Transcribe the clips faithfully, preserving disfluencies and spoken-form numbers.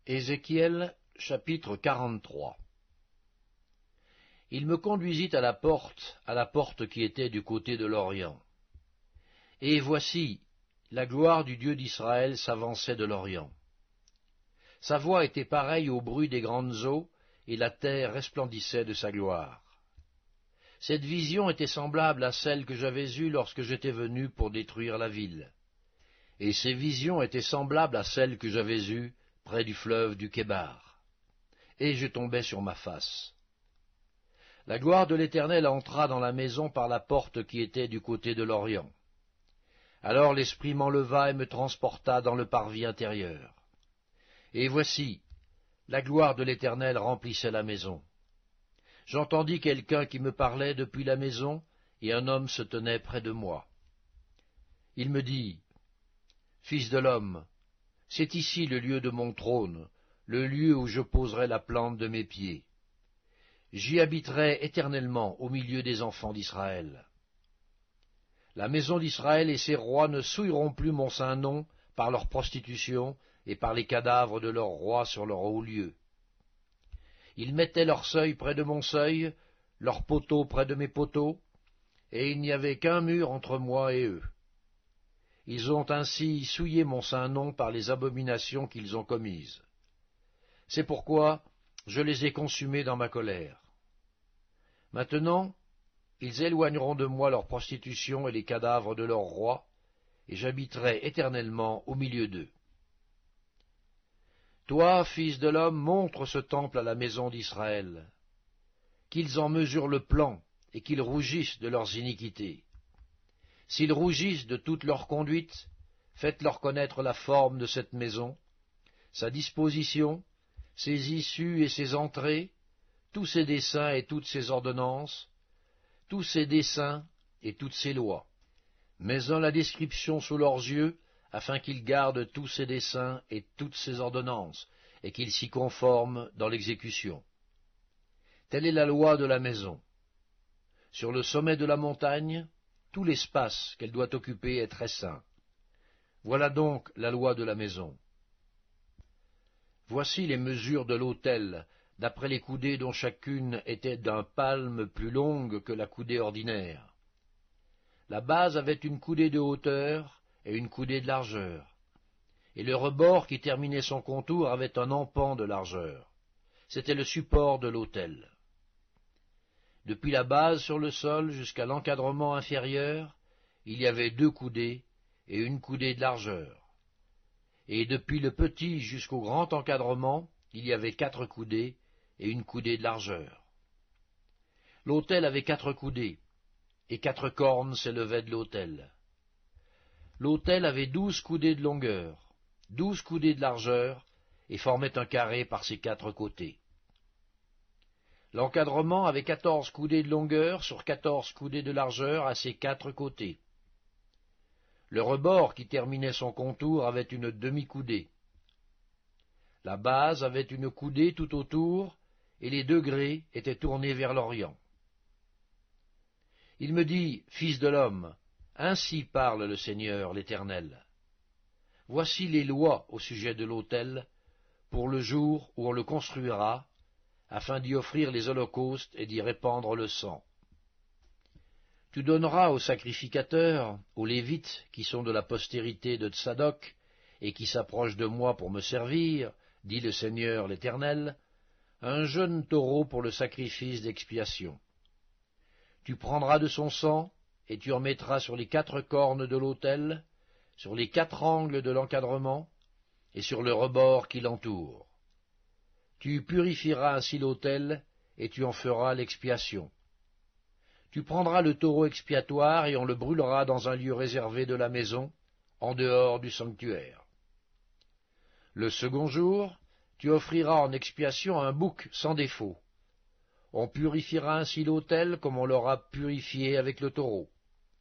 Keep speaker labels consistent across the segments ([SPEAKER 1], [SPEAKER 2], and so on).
[SPEAKER 1] Ézéchiel, chapitre quarante-trois. Il me conduisit à la porte, à la porte qui était du côté de l'Orient. Et voici, la gloire du Dieu d'Israël s'avançait de l'Orient. Sa voix était pareille au bruit des grandes eaux, et la terre resplendissait de sa gloire. Cette vision était semblable à celle que j'avais eue lorsque j'étais venu pour détruire la ville. Et ces visions étaient semblables à celles que j'avais eues près du fleuve du Kébar. Et je tombai sur ma face. La gloire de l'Éternel entra dans la maison par la porte qui était du côté de l'Orient. Alors l'Esprit m'enleva et me transporta dans le parvis intérieur. Et voici, la gloire de l'Éternel remplissait la maison. J'entendis quelqu'un qui me parlait depuis la maison, et un homme se tenait près de moi. Il me dit, « Fils de l'homme, c'est ici le lieu de mon trône, le lieu où je poserai la plante de mes pieds. J'y habiterai éternellement au milieu des enfants d'Israël. La maison d'Israël et ses rois ne souilleront plus mon saint nom par leur prostitution et par les cadavres de leurs rois sur leur haut lieu. Ils mettaient leur seuil près de mon seuil, leurs poteaux près de mes poteaux, et il n'y avait qu'un mur entre moi et eux. Ils ont ainsi souillé mon saint nom par les abominations qu'ils ont commises. C'est pourquoi je les ai consumés dans ma colère. Maintenant, ils éloigneront de moi leur prostitution et les cadavres de leurs rois, et j'habiterai éternellement au milieu d'eux. Toi, fils de l'homme, montre ce temple à la maison d'Israël, qu'ils en mesurent le plan et qu'ils rougissent de leurs iniquités. S'ils rougissent de toute leur conduite, faites-leur connaître la forme de cette maison, sa disposition, ses issues et ses entrées, tous ses desseins et toutes ses ordonnances, tous ses desseins et toutes ses lois. Mets-en la description sous leurs yeux, afin qu'ils gardent tous ses desseins et toutes ses ordonnances, et qu'ils s'y conforment dans l'exécution. Telle est la loi de la maison. Sur le sommet de la montagne, tout l'espace qu'elle doit occuper est très saint. Voilà donc la loi de la maison. Voici les mesures de l'autel, d'après les coudées dont chacune était d'un palme plus longue que la coudée ordinaire. La base avait une coudée de hauteur et une coudée de largeur, et le rebord qui terminait son contour avait un empan de largeur. C'était le support de l'autel. Depuis la base sur le sol jusqu'à l'encadrement inférieur, il y avait deux coudées et une coudée de largeur. Et depuis le petit jusqu'au grand encadrement, il y avait quatre coudées et une coudée de largeur. L'autel avait quatre coudées, et quatre cornes s'élevaient de l'autel. L'autel avait douze coudées de longueur, douze coudées de largeur, et formait un carré par ses quatre côtés. L'encadrement avait quatorze coudées de longueur sur quatorze coudées de largeur à ses quatre côtés. Le rebord qui terminait son contour avait une demi-coudée. La base avait une coudée tout autour, et les degrés étaient tournés vers l'Orient. Il me dit, « Fils de l'homme, ainsi parle le Seigneur l'Éternel. Voici les lois au sujet de l'autel, pour le jour où on le construira, afin d'y offrir les holocaustes et d'y répandre le sang. Tu donneras aux sacrificateurs, aux Lévites, qui sont de la postérité de Tsadok, et qui s'approchent de moi pour me servir, dit le Seigneur l'Éternel, un jeune taureau pour le sacrifice d'expiation. Tu prendras de son sang, et tu en mettras sur les quatre cornes de l'autel, sur les quatre angles de l'encadrement, et sur le rebord qui l'entoure. Tu purifieras ainsi l'autel, et tu en feras l'expiation. Tu prendras le taureau expiatoire, et on le brûlera dans un lieu réservé de la maison, en dehors du sanctuaire. Le second jour, tu offriras en expiation un bouc sans défaut. On purifiera ainsi l'autel comme on l'aura purifié avec le taureau.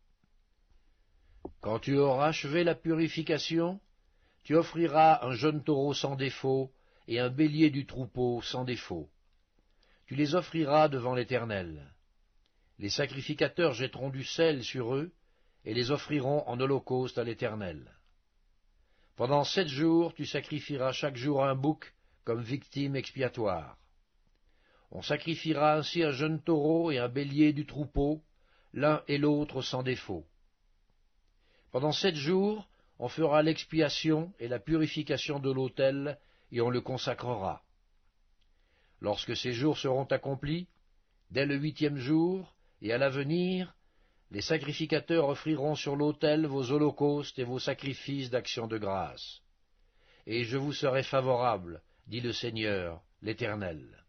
[SPEAKER 1] Quand tu auras achevé la purification, tu offriras un jeune taureau sans défaut et un bélier du troupeau sans défaut. Tu les offriras devant l'Éternel. Les sacrificateurs jetteront du sel sur eux et les offriront en holocauste à l'Éternel. Pendant sept jours tu sacrifieras chaque jour un bouc comme victime expiatoire. On sacrifiera ainsi un jeune taureau et un bélier du troupeau, l'un et l'autre sans défaut. Pendant sept jours, on fera l'expiation et la purification de l'autel, et on le consacrera. Lorsque ces jours seront accomplis, dès le huitième jour, et à l'avenir, les sacrificateurs offriront sur l'autel vos holocaustes et vos sacrifices d'action de grâce. Et je vous serai favorable, dit le Seigneur, l'Éternel.